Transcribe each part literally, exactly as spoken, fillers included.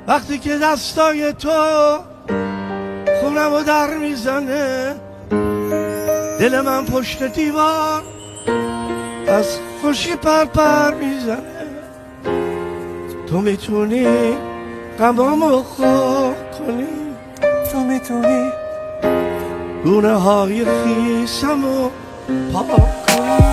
وقتی که دستای تو خونم رو در میزنه، دل من پشت دیوار از خوشی پر پر میزنه. تو میتونی غمامو خوب کنی، تو میتونی گونه های خیسمو پاک کنی.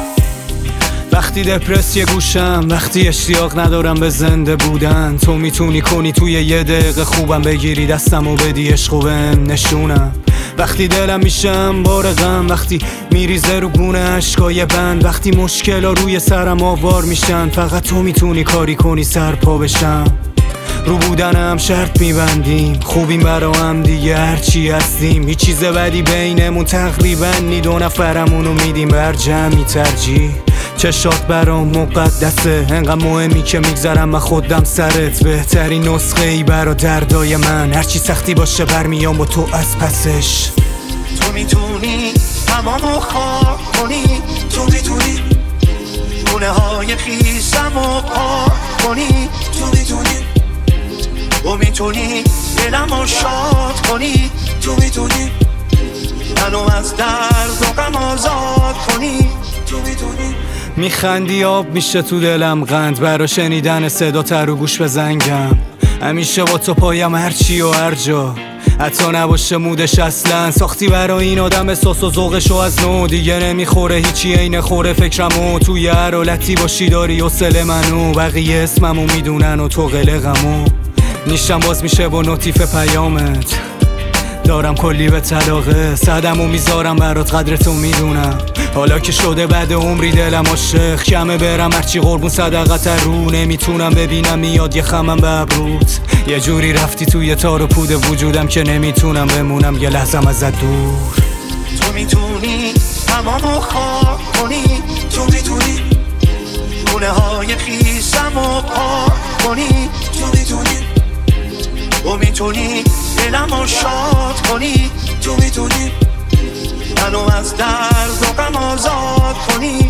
وقتی دپرس یه گوشم، وقتی اشتیاق ندارم به زنده بودن، تو میتونی کنی توی یه دقیقه خوبم بگیری دستم و بدی عشقو بهم نشونم. وقتی دلم میشم بار غم، وقتی میریزه رو گونه اشکای بند، وقتی مشکلا روی سرم آوار میشن، فقط تو میتونی کاری کنی سر پا بشم. رو بودنم شرط میبندیم، خوبیم برا هم دیگه هرچی هستیم، هیچ چیز بدی بینمون تقریبا نی، دو نفرمونو میدیم بر جمعی ترجیح. چشات برام مقدسه، انقدر مهمی که میگذرم من خودم سرت، بهترین نسخه ای برا دردای من، هرچی سختی باشه برمیام با تو از پسش. تو میتونی تمامو خواب کنی، تو میتونی گونه های خیسمو پاک کنی، تو میتونی تو میتونی دلمو شاد کنی، تو میتونی منو از درد و غم آزاد کنی، تو میتونی. میخندی آب میشه تو دلم قند، برا شنیدن صدا تر و گوش به زنگم، همیشه با تو پایم هرچی و هر جا، حتی نباشه مودش اصلا. ساختی برا این آدم احساس و ذوقشو از نو، دیگه نمیخوره هیچی عین خوره فکرمو، توی هر حالتی باشی داری حوصله منو، بقیه اسممو میدونن و تو قلقمو. نیشم باز میشه با نوتیف پیامت، دارم کلی به طلاقه، صدمو میذارم برات قدرتو میدونم، حالا که شده بعد عمری دلم عاشق، کمه برم هرچی قربون صدقت رو، نمیتونم ببینم میاد یه خمم به ابروت، یه جوری رفتی توی تار و پود وجودم که نمیتونم بمونم یه لحظم ازت دور. تو میتونی تمامو خواب کنی، تو میتونی گونه های خیسمو پاک کنی، تو میتونی تو میتونی دلمو شاد کنی، تو میتونی منو از درد و غم آزاد کنی.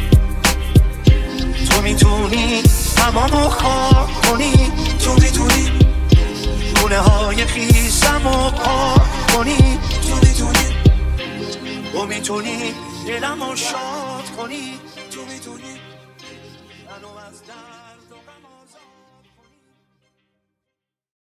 تو میتونی تمامو خواب کنی، تو میتونی گونه های خیسمو پاک کنی، تو میتونی تو میتونی دلمو شاد کنی.